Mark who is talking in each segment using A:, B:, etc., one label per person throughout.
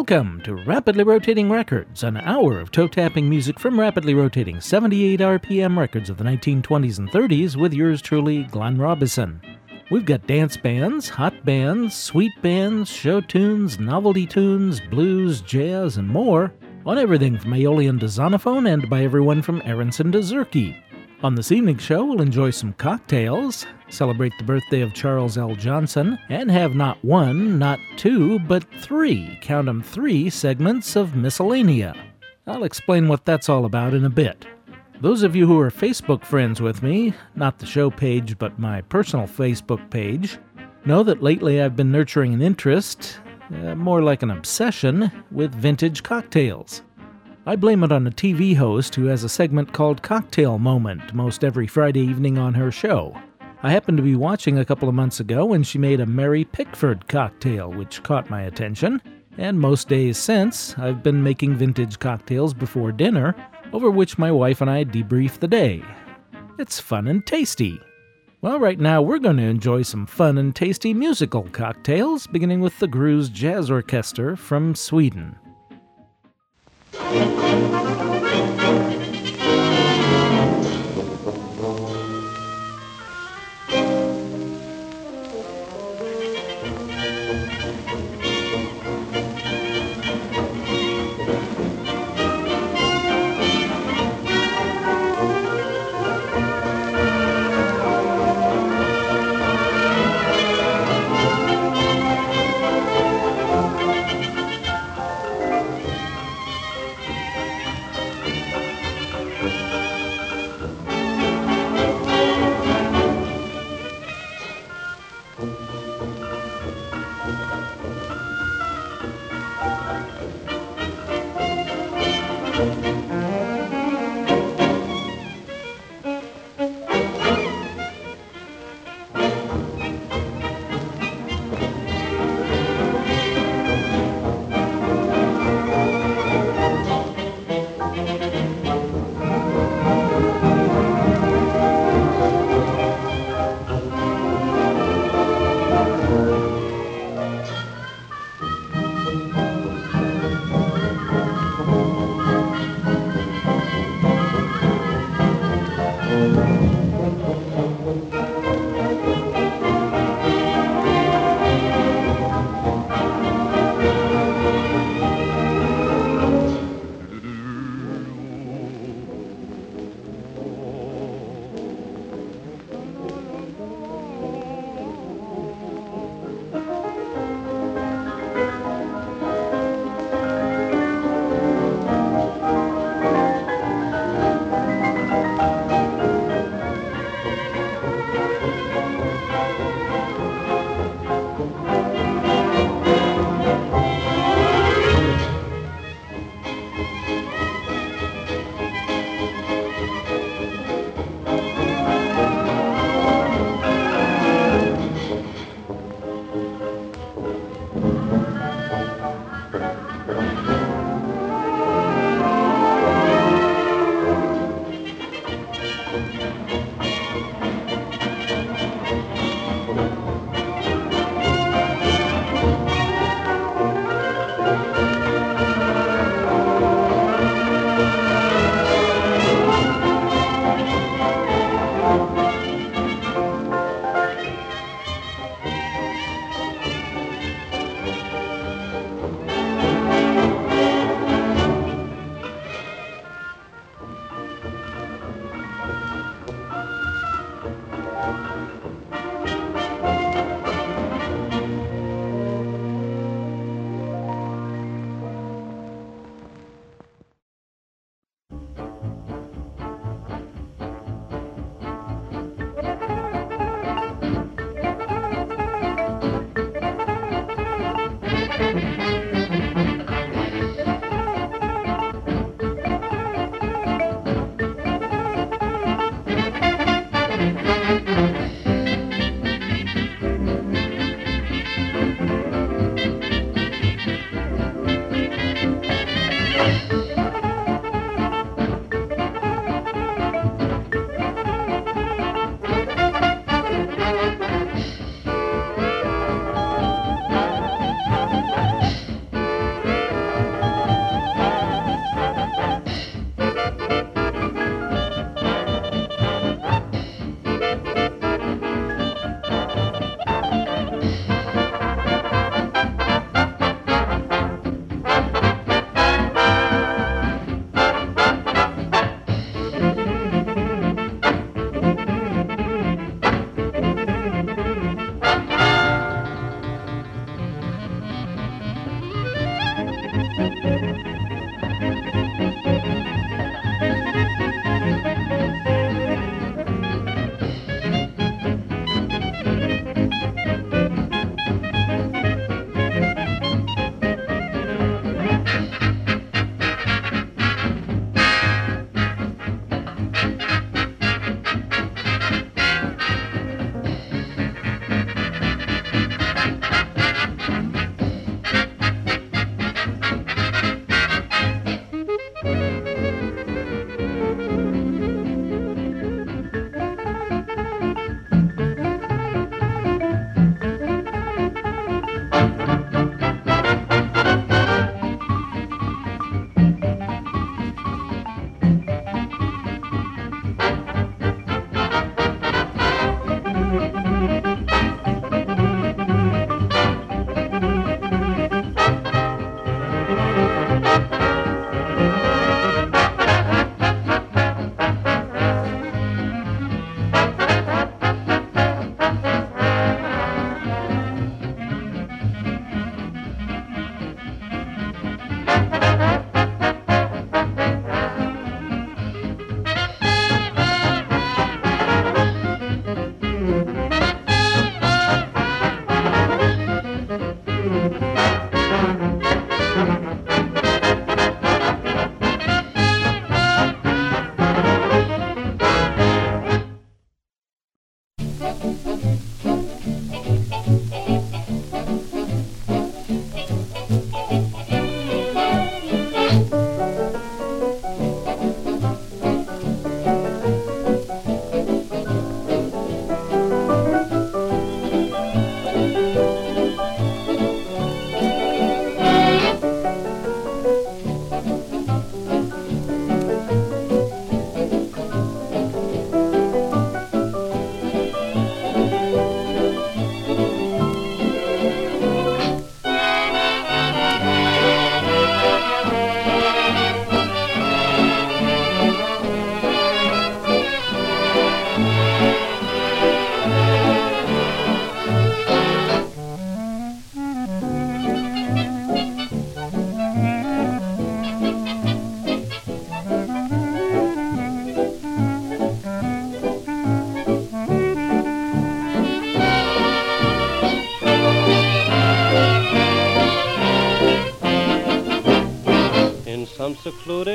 A: Welcome to Rapidly Rotating Records, an hour of toe-tapping music from rapidly rotating 78 RPM records of the 1920s and 30s with yours truly, Glenn Robison. We've got dance bands, hot bands, sweet bands, show tunes, novelty tunes, blues, jazz, and more, on everything from Aeolian to Zonophone and by everyone from Aronson to Zurke. On this evening's show, we'll enjoy some cocktails, celebrate the birthday of Charles L. Johnson, and have not one, not two, but three, count 'em, three segments of Miscellanea. I'll explain what that's all about in a bit. Those of you who are Facebook friends with me, not the show page but my personal Facebook page, know that lately I've been nurturing an interest, more like an obsession, with vintage cocktails. I blame it on a TV host who has a segment called Cocktail Moment most every Friday evening on her show. I happened to be watching a couple of months ago when she made a Mary Pickford cocktail, which caught my attention, and most days since, I've been making vintage cocktails before dinner, over which my wife and I debrief the day. It's fun and tasty. Well, right now we're going to enjoy some fun and tasty musical cocktails, beginning with the Grus Jazz Orchestra from Sweden.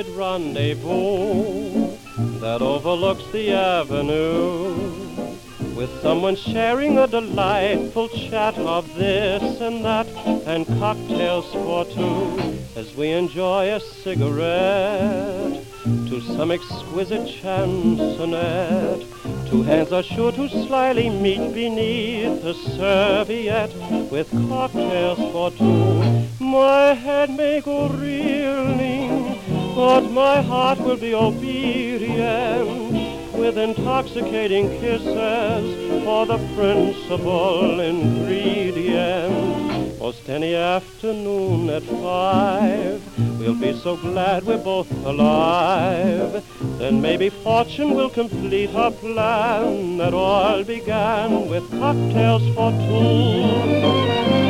B: secluded rendezvous that overlooks the avenue, with someone sharing a delightful chat of this and that, and cocktails for two, as we enjoy a cigarette to some exquisite chansonette. Two hands are sure to slyly meet beneath a serviette, with cocktails for two. My head may go reeling, but my heart will be obedient, with intoxicating kisses for the principal ingredient. Most any afternoon at 5, we'll be so glad we're both alive. Then maybe fortune will complete her plan that all began with cocktails for two.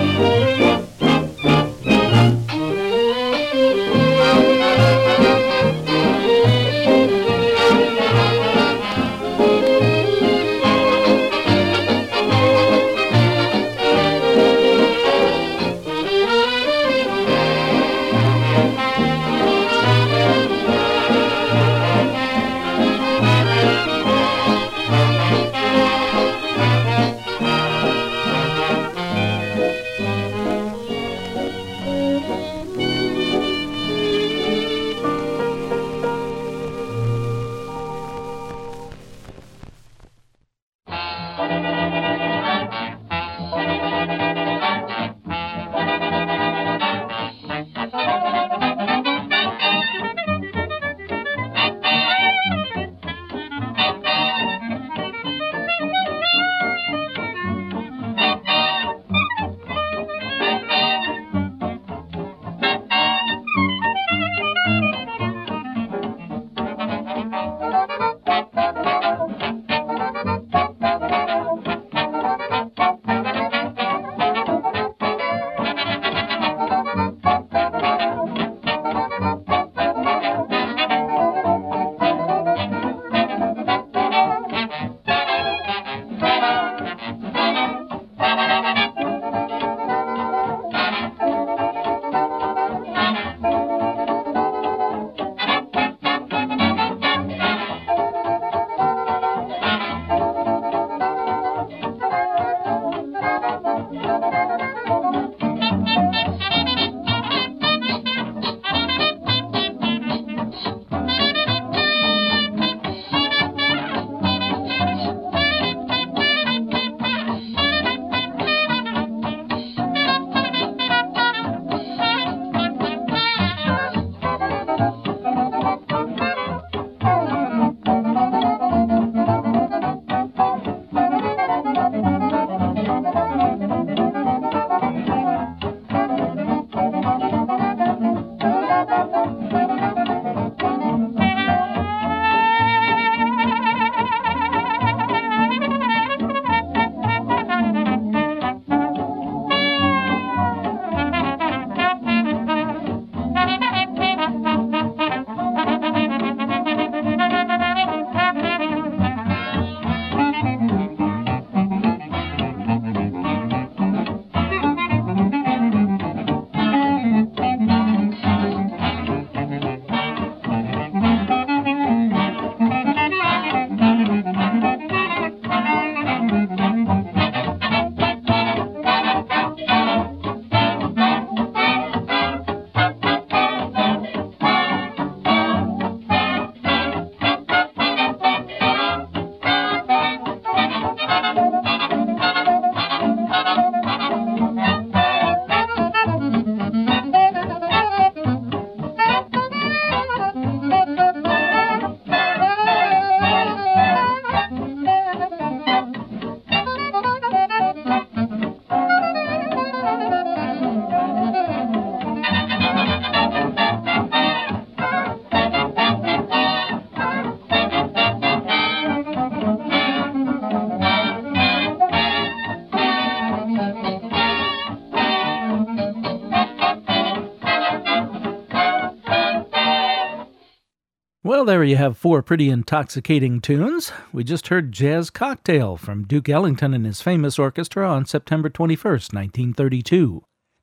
A: Well, there you have four pretty intoxicating tunes. We just heard Jazz Cocktail from Duke Ellington and his famous orchestra on September 21st, 1932.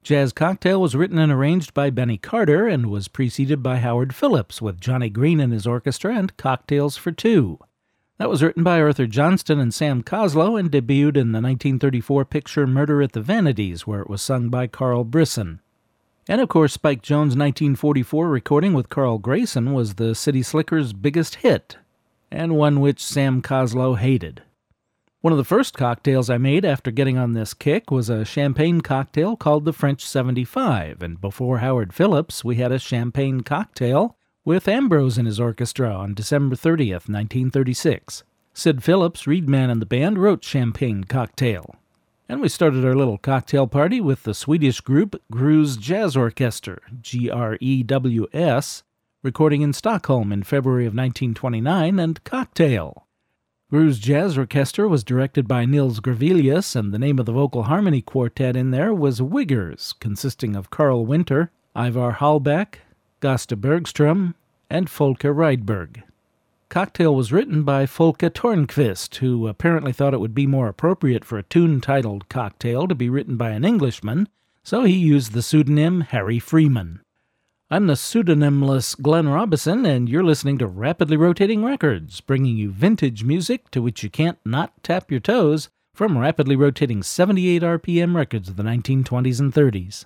A: Jazz Cocktail was written and arranged by Benny Carter and was preceded by Howard Phillips with Johnny Green and his orchestra and Cocktails for Two. That was written by Arthur Johnston and Sam Coslow and debuted in the 1934 picture Murder at the Vanities, where it was sung by Carl Brisson. And of course, Spike Jones' 1944 recording with Carl Grayson was the City Slickers' biggest hit, and one which Sam Coslow hated. One of the first cocktails I made after getting on this kick was a champagne cocktail called the French 75, and before Howard Phillips, we had a champagne cocktail with Ambrose and his orchestra on December 30th, 1936. Sid Phillips, reed man in the band, wrote Champagne Cocktail. And we started our little cocktail party with the Swedish group Grus Jazz Orchester, GREWS, recording in Stockholm in February of 1929, and Cocktail. Grus Jazz Orchestra was directed by Nils Gravelius, and the name of the vocal harmony quartet in there was Wiggers, consisting of Carl Winter, Ivar Hallbeck, Gösta Bergström, and Folke Rydberg. Cocktail was written by Folke Tornqvist, who apparently thought it would be more appropriate for a tune titled Cocktail to be written by an Englishman, so he used the pseudonym Harry Freeman. I'm the pseudonymless Glenn Robison, and you're listening to Rapidly Rotating Records, bringing you vintage music to which you can't not tap your toes from rapidly rotating 78 RPM records of the 1920s and 30s.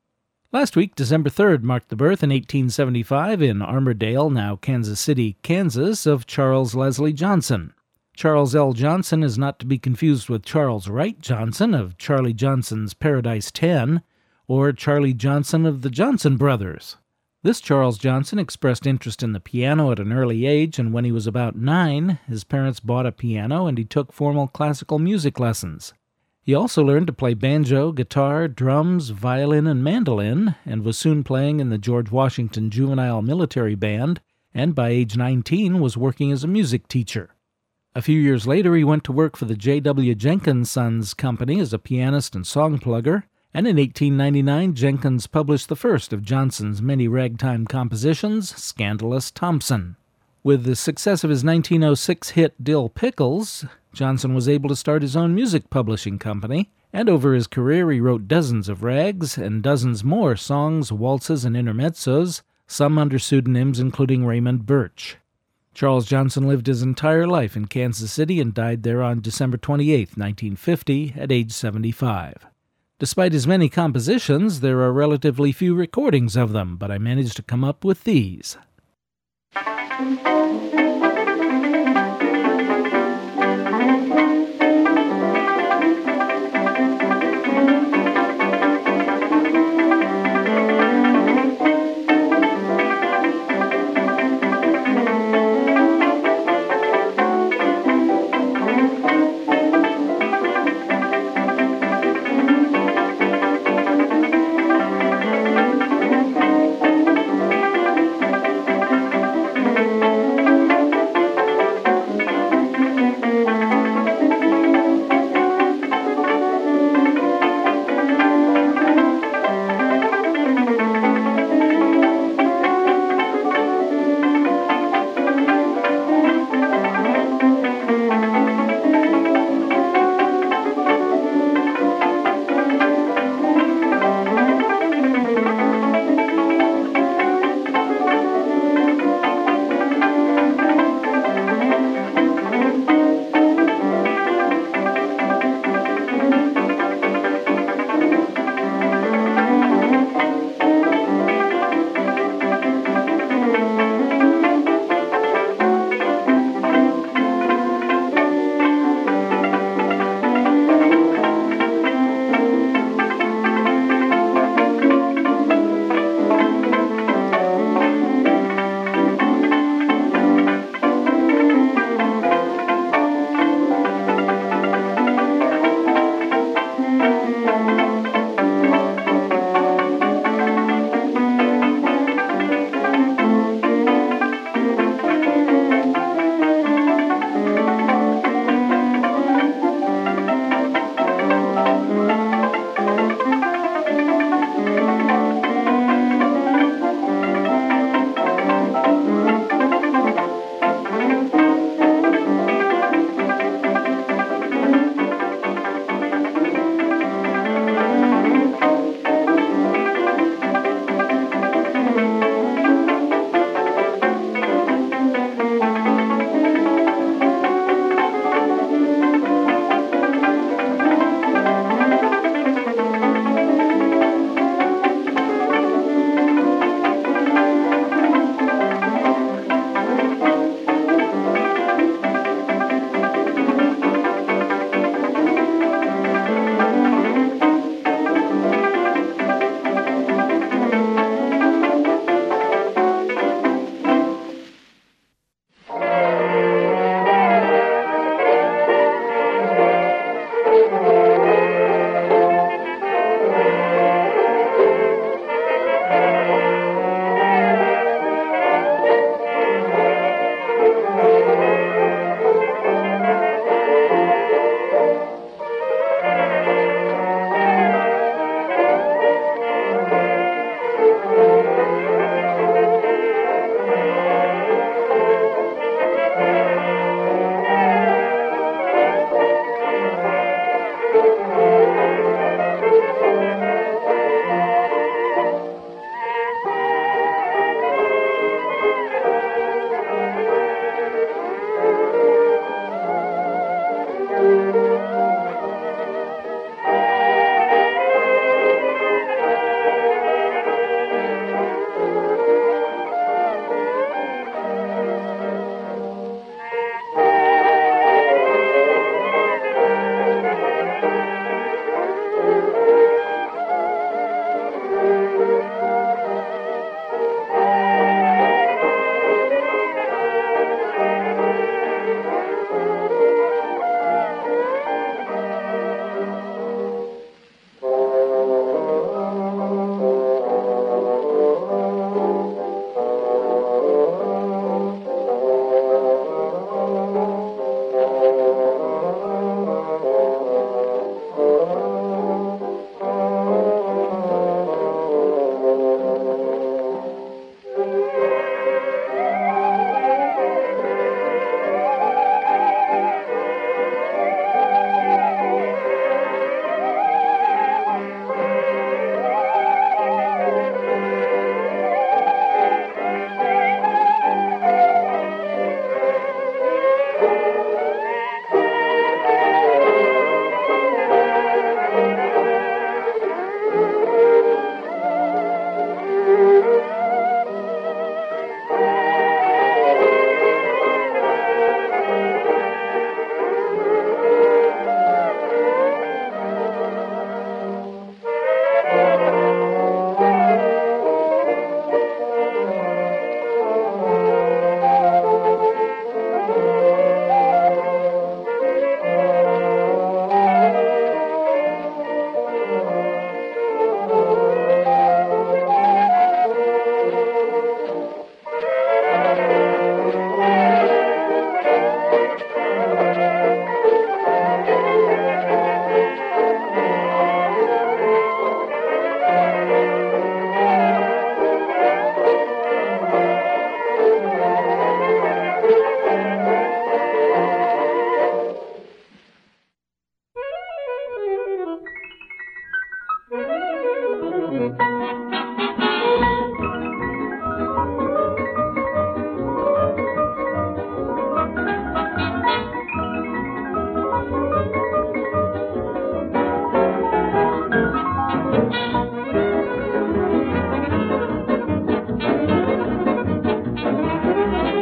A: Last week, December 3rd, marked the birth in 1875 in Armourdale, now Kansas City, Kansas, of Charles Leslie Johnson. Charles L. Johnson is not to be confused with Charles Wright Johnson of Charlie Johnson's Paradise 10, or Charlie Johnson of the Johnson Brothers. This Charles Johnson expressed interest in the piano at an early age, and when he was about 9, his parents bought a piano and he took formal classical music lessons. He also learned to play banjo, guitar, drums, violin, and mandolin, and was soon playing in the George Washington Juvenile Military Band, and by age 19 was working as a music teacher. A few years later, he went to work for the J.W. Jenkins Sons Company as a pianist and song plugger, and in 1899 Jenkins published the first of Johnson's many ragtime compositions, Scandalous Thompson. With the success of his 1906 hit Dill Pickles, Johnson was able to start his own music publishing company, and over his career he wrote dozens of rags and dozens more songs, waltzes, and intermezzos, some under pseudonyms including Raymond Birch. Charles Johnson lived his entire life in Kansas City and died there on December 28, 1950, at age 75. Despite his many compositions, there are relatively few recordings of them, but I managed to come up with these.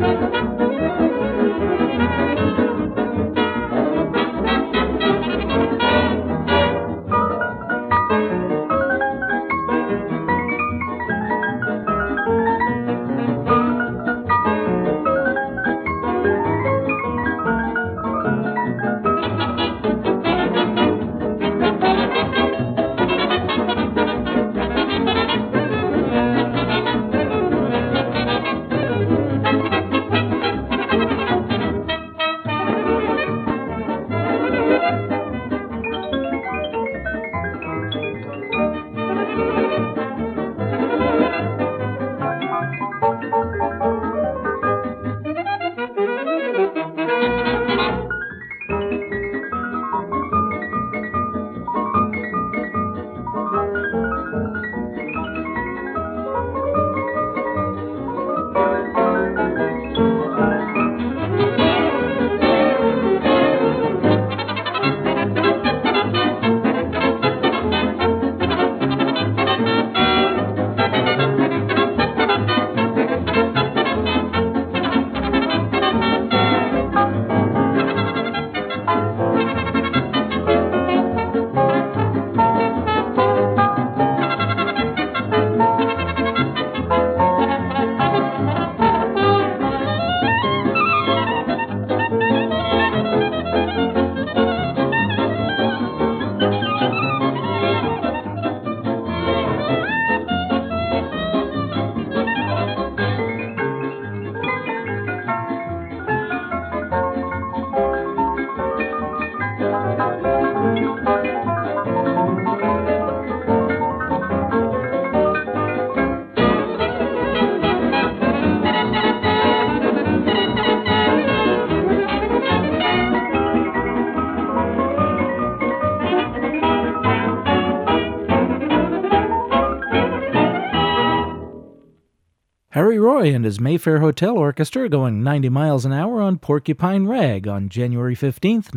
A: Harry Roy and his Mayfair Hotel Orchestra going 90 miles an hour on Porcupine Rag on January 15th,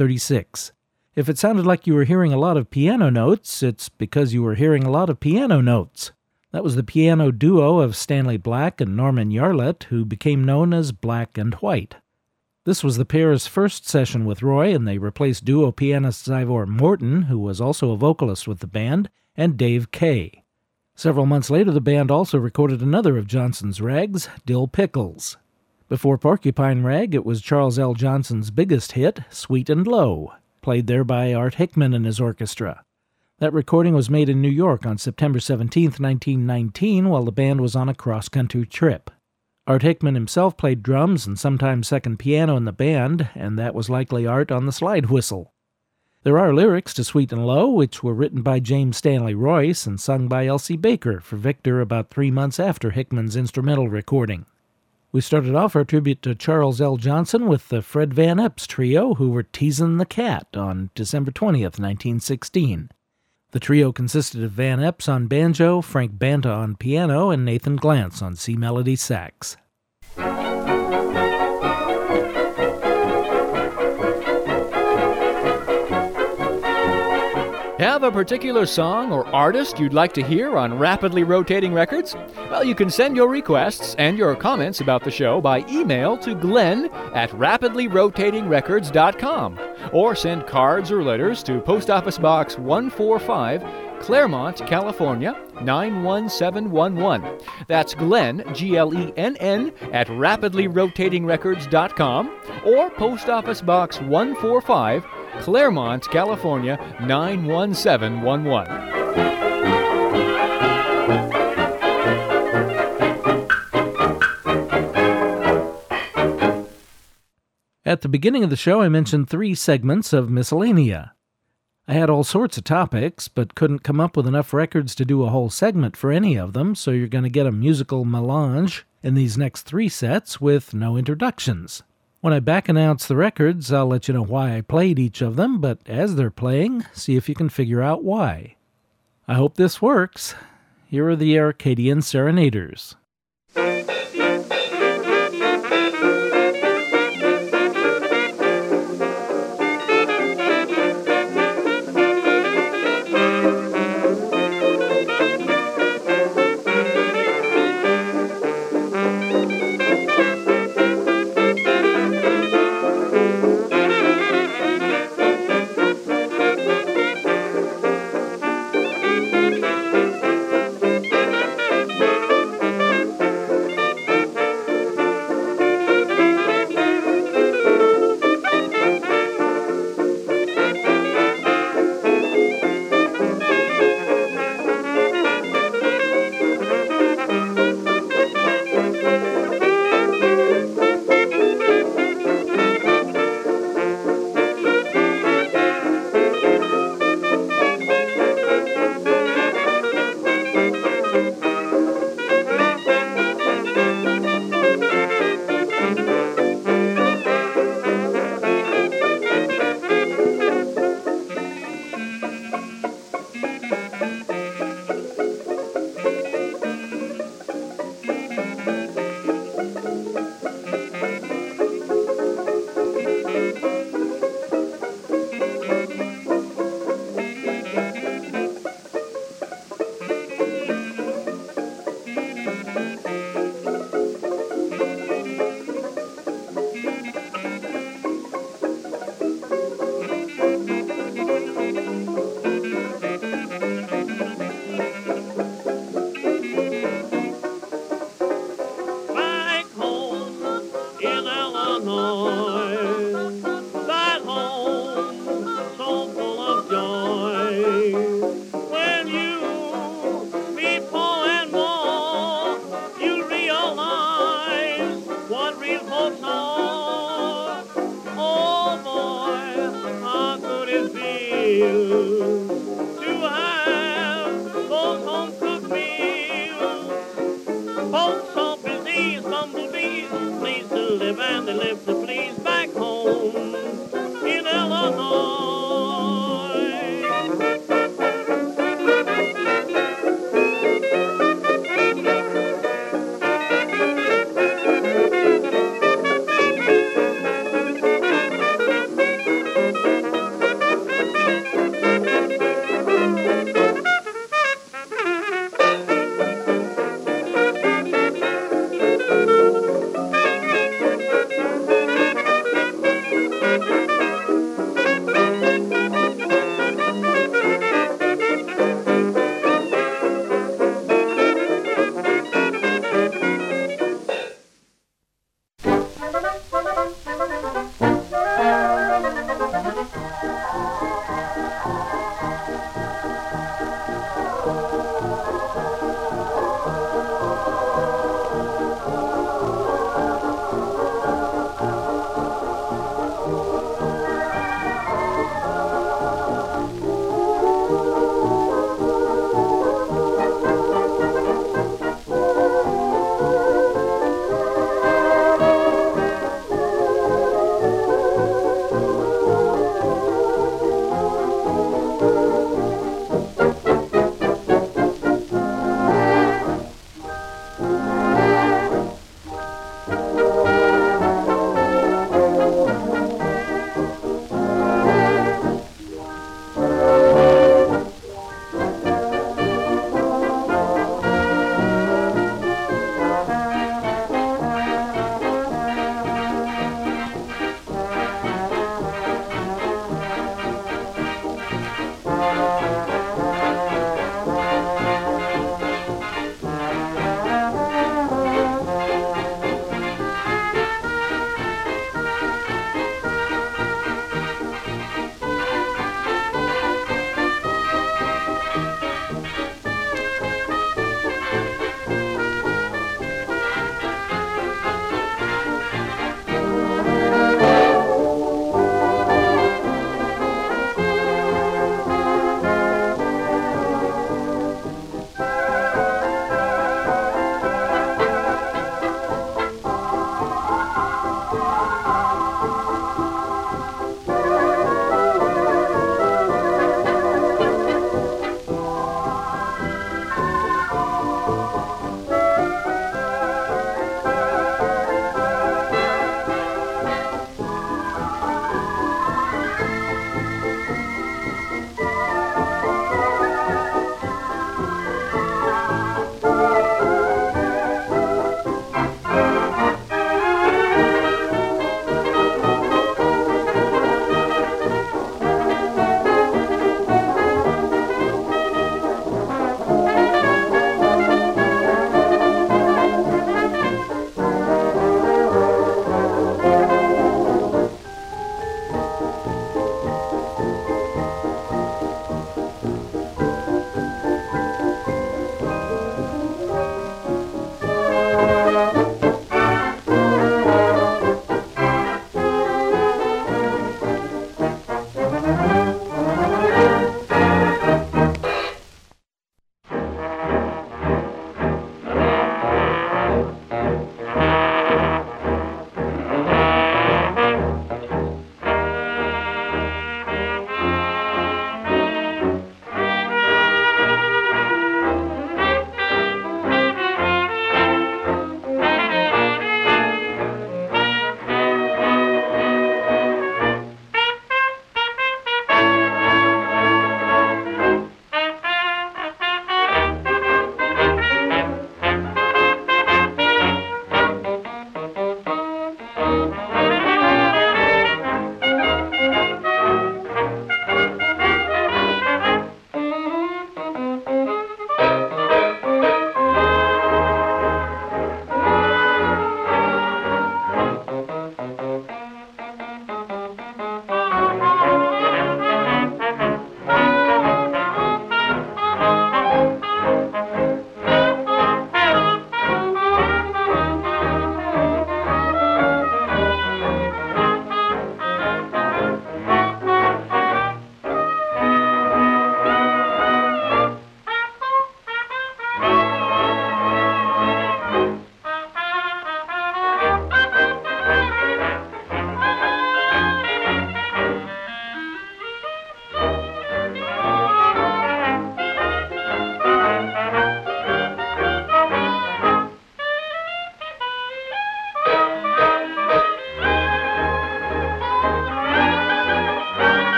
A: 1936. If it sounded like you were hearing a lot of piano notes, it's because you were hearing a lot of piano notes. That was the piano duo of Stanley Black and Norman Yarlett, who became known as Black and White. This was the pair's first session with Roy, and they replaced duo pianist Ivor Morton, who was also a vocalist with the band, and Dave Kay. Several months later, the band also recorded another of Johnson's rags, Dill Pickles. Before Porcupine Rag, it was Charles L. Johnson's biggest hit, Sweet and Low, played there by Art Hickman and his orchestra. That recording was made in New York on September 17, 1919, while the band was on a cross-country trip. Art Hickman himself played drums and sometimes second piano in the band, and that was likely Art on the slide whistle. There are lyrics to Sweet and Low, which were written by James Stanley Royce and sung by Elsie Baker for Victor about 3 months after Hickman's instrumental recording. We started off our tribute to Charles L. Johnson with the Fred Van Epps Trio, who were Teasin' the Cat on December 20th, 1916. The trio consisted of Van Epps on banjo, Frank Banta on piano, and Nathan Glantz on C-melody sax.
C: Have a particular song or artist you'd like to hear on Rapidly Rotating Records? Well, you can send your requests and your comments about the show by email to glenn@rapidlyrotatingrecords.com or send cards or letters to Post Office Box 145, Claremont, California, 91711. That's Glenn, Glenn, at rapidlyrotatingrecords.com or Post Office Box 145, Claremont, California, 91711.
A: At the beginning of the show, I mentioned 3 segments of Miscellanea. I had all sorts of topics, but couldn't come up with enough records to do a whole segment for any of them, so you're going to get a musical melange in these next 3 sets with no introductions. When I back announce the records, I'll let you know why I played each of them, but as they're playing, see if you can figure out why. I hope this works. Here are the Arcadian Serenaders.
D: Illinois. That home so full of joy. When you meet Paul and Walt, you realize what real folks are. Oh boy, how good it feels to have those home-cooked meals. Folks are busy, bumblebees, pleased to live and they live to please back home in Illinois.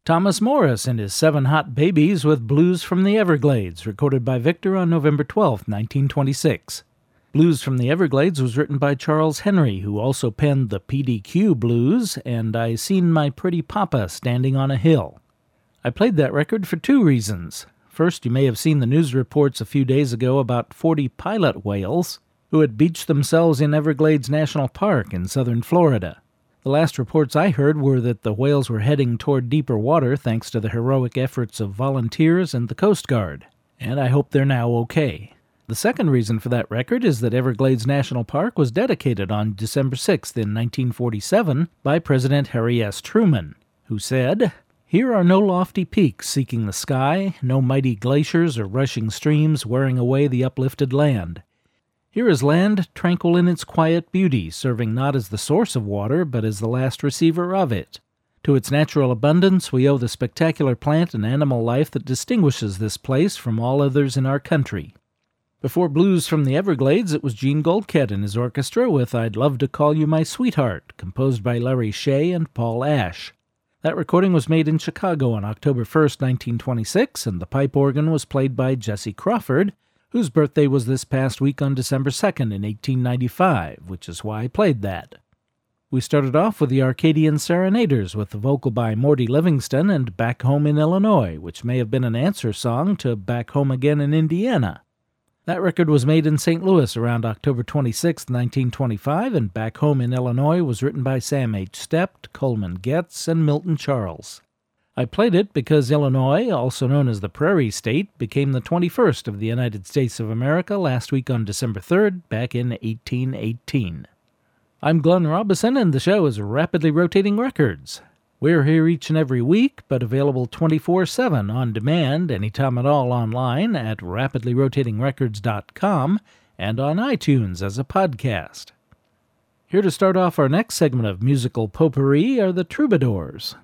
A: Thomas Morris and his 7 Hot Babies with Blues from the Everglades, recorded by Victor on November 12, 1926. Blues from the Everglades was written by Charles Henry, who also penned the PDQ Blues and I Seen My Pretty Papa Standing on a Hill. I played that record for 2 reasons. First, you may have seen the news reports a few days ago about 40 pilot whales who had beached themselves in Everglades National Park in southern Florida. The last reports I heard were that the whales were heading toward deeper water thanks to the heroic efforts of volunteers and the Coast Guard, and I hope they're now okay. The second reason for that record is that Everglades National Park was dedicated on December 6th in 1947 by President Harry S. Truman, who said, "Here are no lofty peaks seeking the sky, no mighty glaciers or rushing streams wearing away the uplifted land. Here is land tranquil in its quiet beauty, serving not as the source of water, but as the last receiver of it. To its natural abundance we owe the spectacular plant and animal life that distinguishes this place from all others in our country." Before Blues from the Everglades, it was Gene Goldkett and his orchestra with I'd Love to Call You My Sweetheart, composed by Larry Shea and Paul Ash. That recording was made in Chicago on October 1st, 1926, and the pipe organ was played by Jesse Crawford, whose birthday was this past week on December 2nd in 1895, which is why I played that. We started off with the Arcadian Serenaders with the vocal by Morty Livingston and Back Home in Illinois, which may have been an answer song to Back Home Again in Indiana. That record was made in St. Louis around October 26, 1925, and Back Home in Illinois was written by Sam H. Stept, Coleman Getz, and Milton Charles. I played it because Illinois, also known as the Prairie State, became the 21st of the United States of America last week on December 3rd, back in 1818. I'm Glenn Robison, and the show is Rapidly Rotating Records. We're here each and every week, but available 24/7 on demand anytime at all online at rapidlyrotatingrecords.com and on iTunes as a podcast. Here to start off our next segment of musical potpourri are the Troubadours.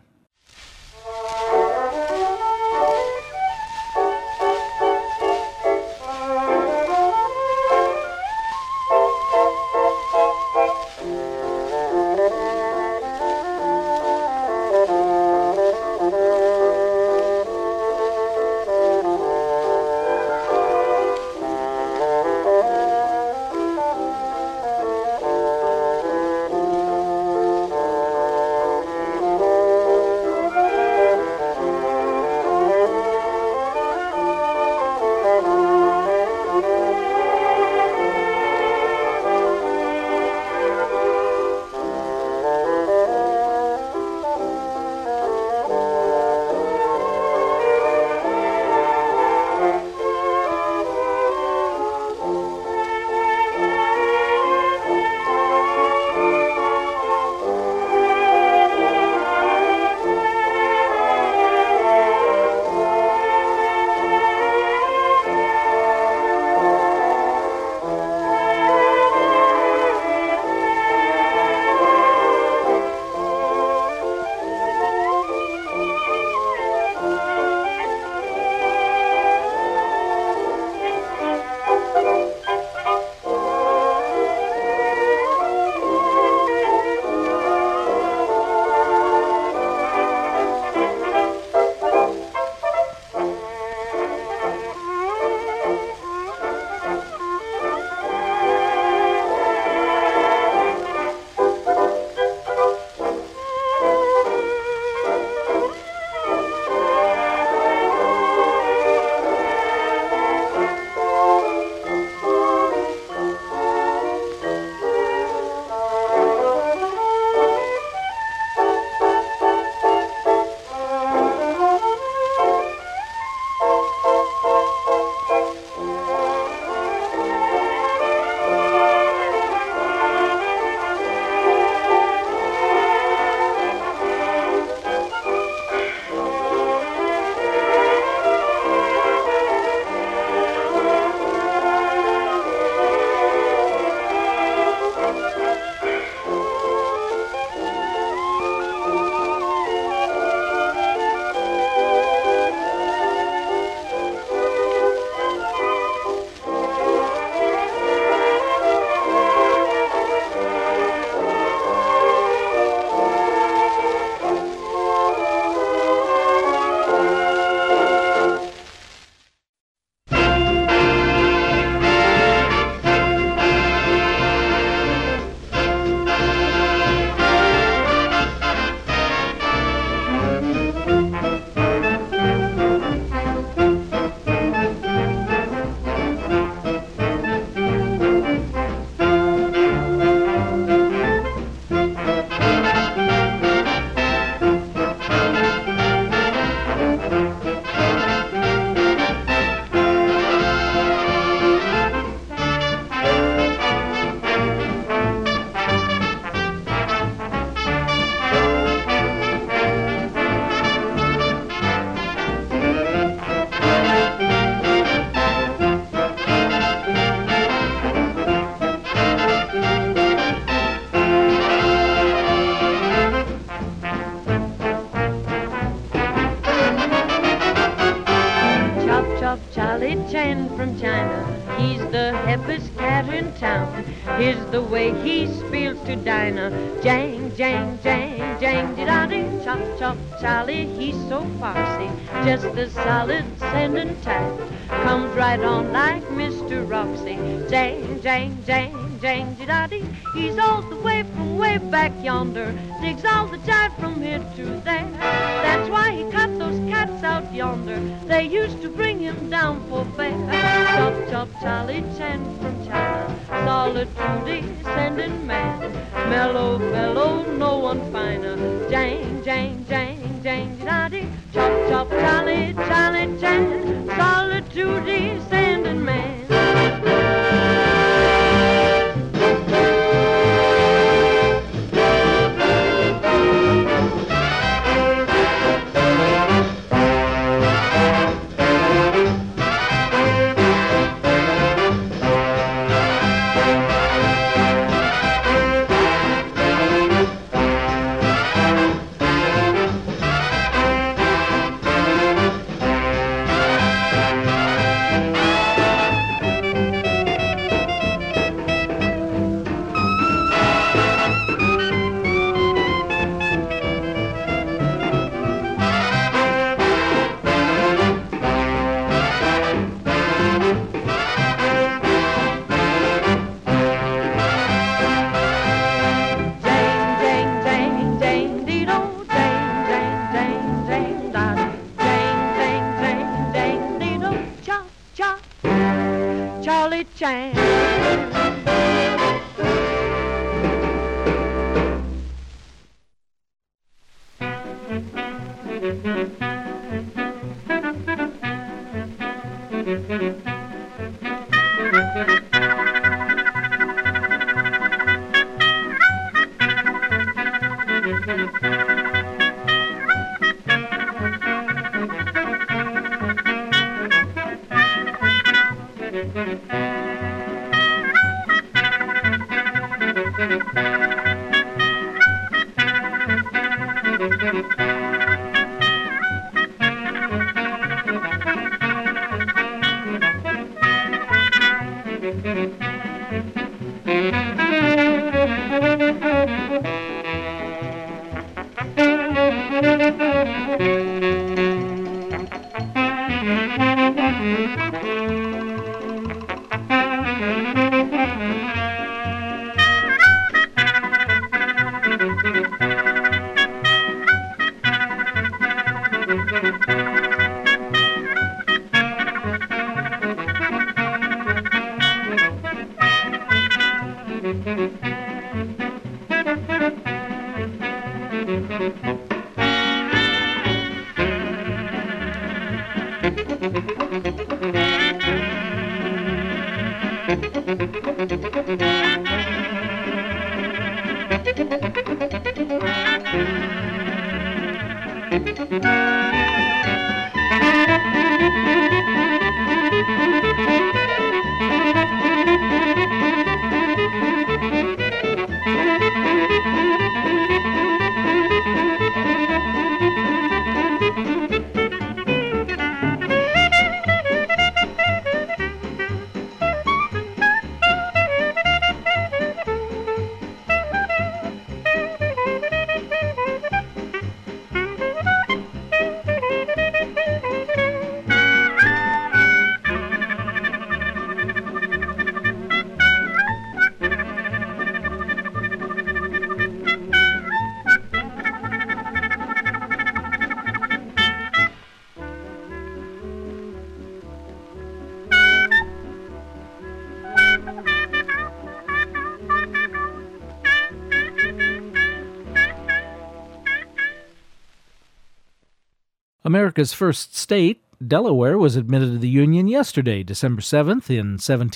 E: Chan from China. He's the hippest cat in town. Here's the way he speaks to Dinah. Jang, jang, jang, jang, de-da-ding, chop, chop, Charlie, he's so foxy. Just as solid, sand and tight. Comes right on like Mr. Roxy. Jang, jang, jang, jang, de-da-ding. He's all the way from way back yonder. Digs all the jive from here to there. That's why he cut those cats out yonder. They used to bring him down for fair. Chop, chop, Charlie Chan from China. Solid Trudy, sending man. Mellow fellow, no one finer. Jang, jang, jang, jang, da-dee. Chop, chop, Charlie, Charlie Chan. Solid Trudy, sending man. Charlie Chan.
A: America's first state, Delaware, was admitted to the Union yesterday, December 7th, in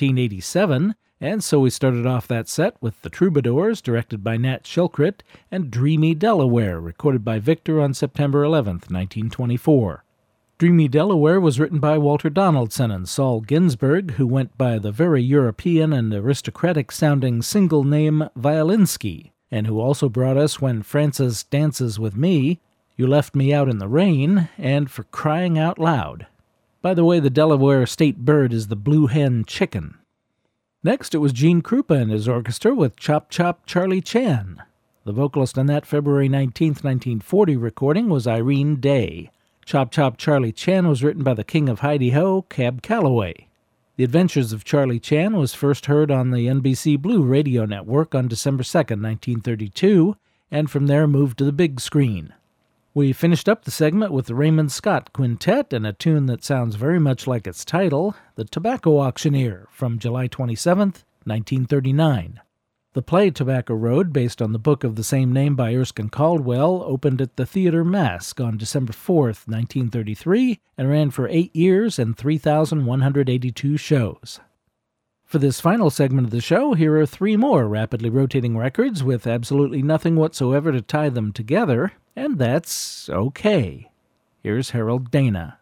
A: 1787, and so we started off that set with The Troubadours, directed by Nat Shilkret, and Dreamy Delaware, recorded by Victor on September 11th, 1924. Dreamy Delaware was written by Walter Donaldson and Saul Ginsberg, who went by the very European and aristocratic-sounding single name Violinsky, and who also brought us When Frances Dances with Me, You Left Me Out in the Rain, and For Crying Out Loud. By the way, the Delaware state bird is the blue hen chicken. Next, it was Gene Krupa and his orchestra with Chop Chop Charlie Chan. The vocalist on that February 19, 1940 recording was Irene Day. Chop Chop Charlie Chan was written by the king of Hi-De-Ho, Cab Calloway. The Adventures of Charlie Chan was first heard on the NBC Blue radio network on December 2, 1932, and from there moved to the big screen. We finished up the segment with the Raymond Scott Quintet and a tune that sounds very much like its title, The Tobacco Auctioneer, from July 27, 1939. The play Tobacco Road, based on the book of the same name by Erskine Caldwell, opened at the Theatre Masque on December 4, 1933, and ran for 8 years and 3,182 shows. For this final segment of the show, here are 3 more rapidly rotating records with absolutely nothing whatsoever to tie them together, and that's okay. Here's Harold Dana.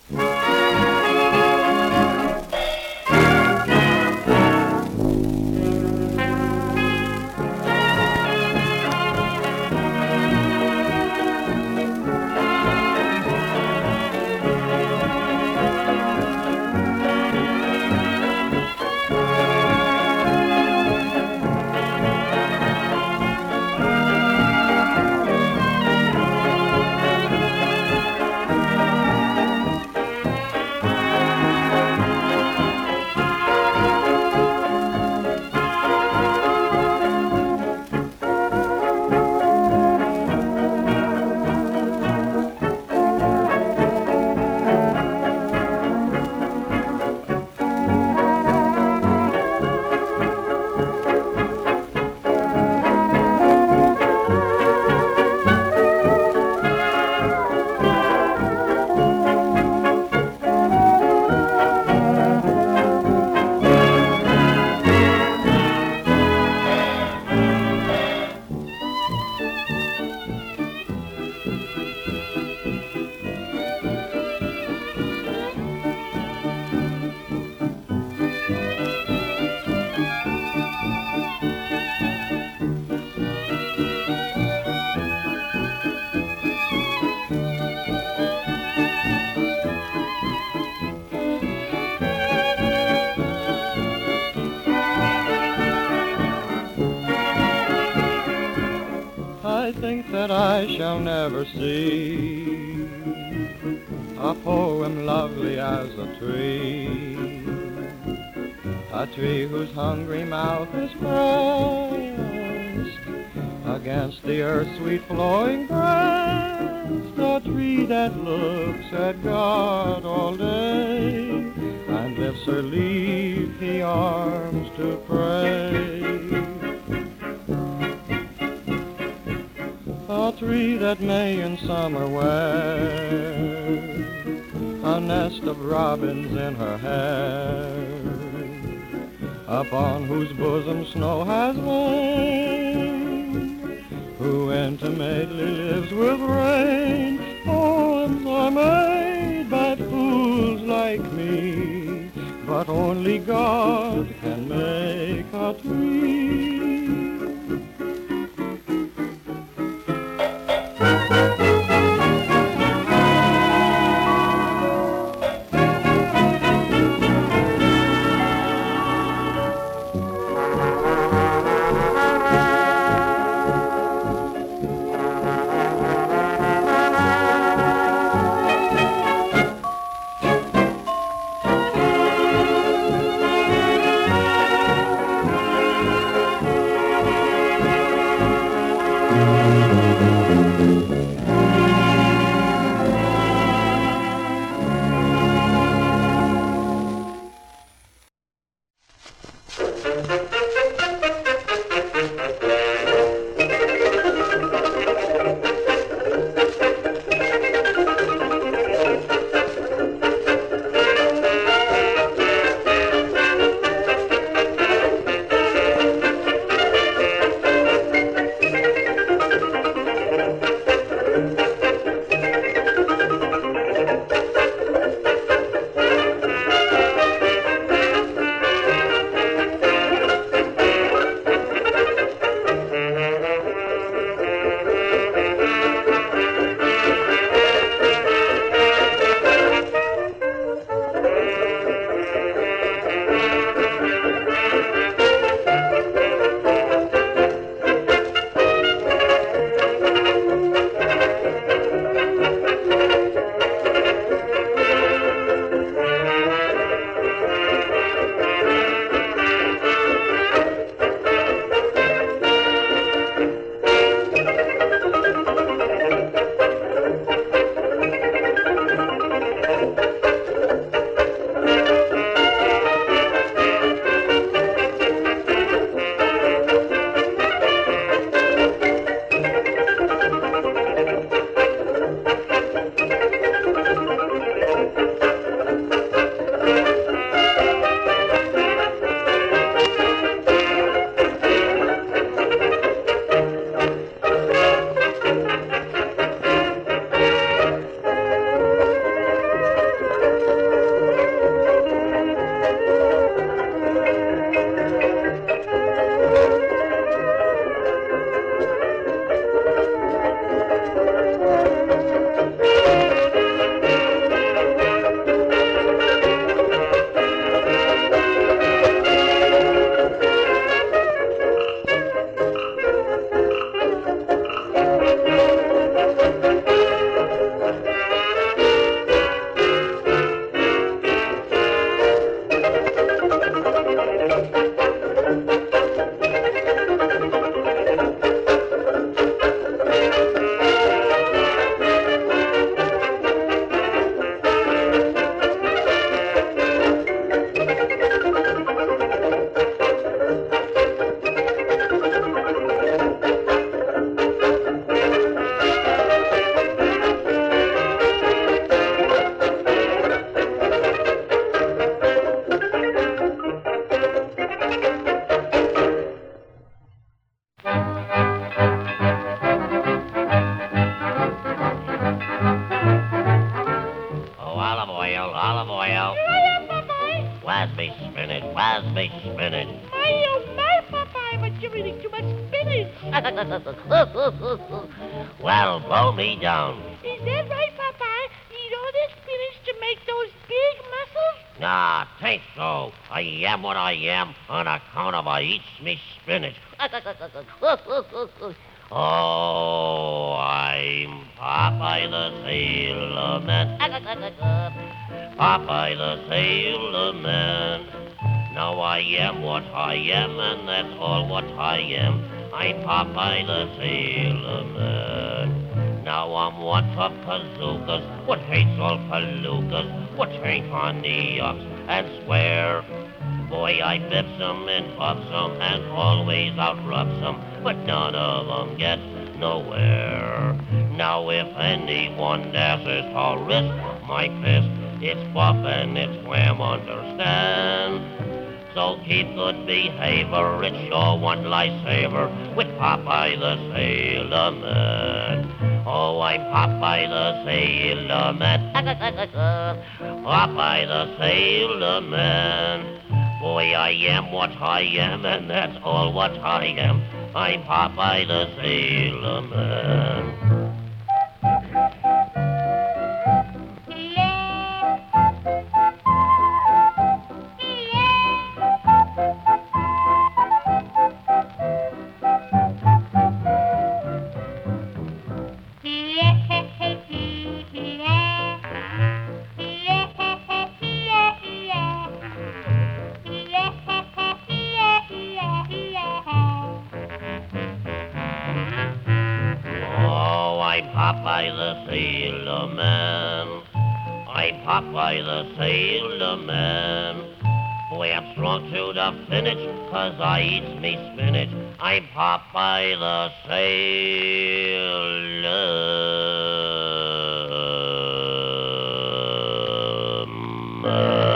B: I think that I shall never see a poem lovely as a tree whose hungry mouth is pressed against the earth's sweet flowing breast, a tree that looks at God all day and lifts her leafy arms to pray. A tree that may in summer wear a nest of robins in her hair, upon whose bosom snow has lain, who intimately lives with rain. Poems are made by fools like me, but only God can make a tree.
F: of oil.
G: Here I am, Popeye.
F: Where's me spinach? Where's me spinach?
G: My, Popeye, but you're eating too much spinach.
F: Well, blow me down.
G: Is that right, Popeye? You eat all this spinach to make those big muscles?
F: Nah, tain't so. I am what I am on account of I eats me spinach. Oh, I'm Popeye the Sailor Man. Popeye the Sailor Man. Now I am what I am, and that's all what I am. I'm Popeye the Sailor Man. Now I'm what of bazookas, what hates all palookas, what ain't on the ups and square. Boy, I bips 'em and bubs 'em and always outrubs 'em, but none of 'em gets nowhere. Now if anyone dares to risk my fist, it's buff and it's wham, understand? So keep good behavior, it's sure one lifesaver with Popeye the Sailor Man. Oh, I'm Popeye the Sailor Man. Popeye the Sailor Man. Boy, I am what I am, and that's all what I am. I'm Popeye the Sailor Man. Popeye the Sailor Man. I'm Popeye the Sailor Man. Boy, I'm strong to the finish, 'cause I eats me spinach. I'm Popeye the Sailor Man.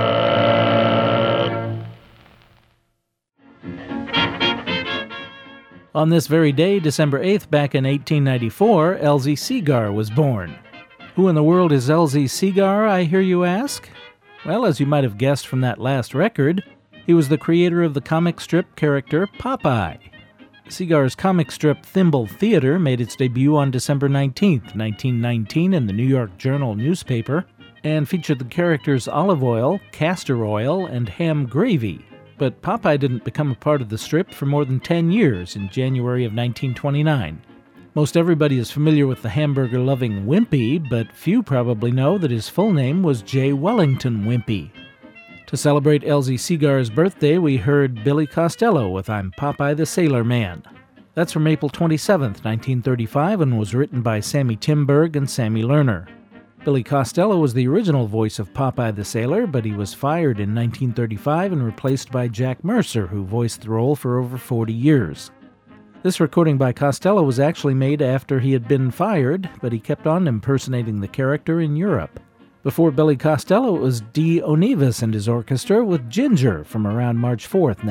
A: On this very day, December 8th, back in 1894, Elzie Segar was born. Who in the world is Elzie Segar, I hear you ask? Well, as you might have guessed from that last record, he was the creator of the comic strip character Popeye. Segar's comic strip Thimble Theater made its debut on December 19th, 1919 in the New York Journal newspaper, and featured the characters Olive Oyl, Castor Oil, and Ham Gravy. But Popeye didn't become a part of the strip for more than 10 years in January of 1929. Most everybody is familiar with the hamburger-loving Wimpy, but few probably know that his full name was J. Wellington Wimpy. To celebrate Elzie Segar's birthday, we heard Billy Costello with I'm Popeye the Sailor Man. That's from April 27th, 1935, and was written by Sammy Timberg and Sammy Lerner. Billy Costello was the original voice of Popeye the Sailor, but he was fired in 1935 and replaced by Jack Mercer, who voiced the role for over 40 years. This recording by Costello was actually made after he had been fired, but he kept on impersonating the character in Europe. Before Billy Costello, it was Dee Onivas and his orchestra with Ginger from around March 4th,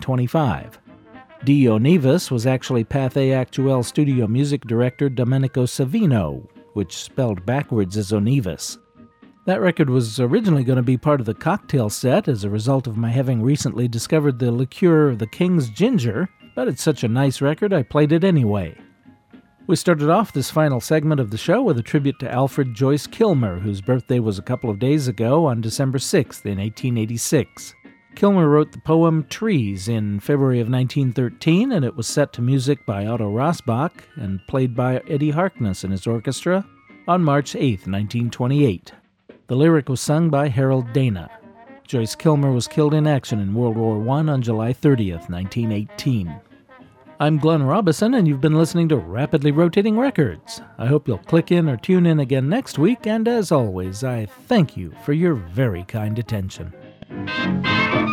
A: 1925. Dee Onivas was actually Pathé Actuel studio music director Domenico Savino, which spelled backwards as Onivas. That record was originally going to be part of the cocktail set as a result of my having recently discovered the liqueur The King's Ginger, but it's such a nice record I played it anyway. We started off this final segment of the show with a tribute to Alfred Joyce Kilmer, whose birthday was a couple of days ago on December 6th in 1886. Kilmer wrote the poem Trees in February of 1913, and it was set to music by Otto Rossbach and played by Eddie Harkness and his orchestra on March 8, 1928. The lyric was sung by Harold Dana. Joyce Kilmer was killed in action in World War I on July 30th, 1918. I'm Glenn Robison, and you've been listening to Rapidly Rotating Records. I hope you'll click in or tune in again next week, and as always, I thank you for your very kind attention.